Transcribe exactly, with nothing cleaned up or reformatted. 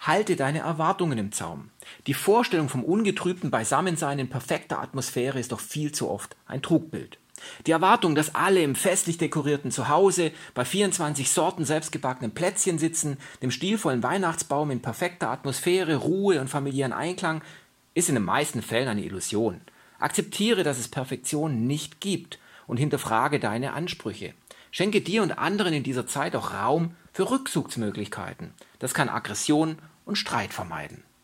Halte deine Erwartungen im Zaum. Die Vorstellung vom ungetrübten Beisammensein in perfekter Atmosphäre ist doch viel zu oft ein Trugbild. Die Erwartung, dass alle im festlich dekorierten Zuhause bei vierundzwanzig Sorten selbstgebackenen Plätzchen sitzen, dem stilvollen Weihnachtsbaum in perfekter Atmosphäre, Ruhe und familiären Einklang, ist in den meisten Fällen eine Illusion. Akzeptiere, dass es Perfektion nicht gibt und hinterfrage deine Ansprüche. Schenke dir und anderen in dieser Zeit auch Raum für Rückzugsmöglichkeiten. Das kann Aggression und Streit vermeiden.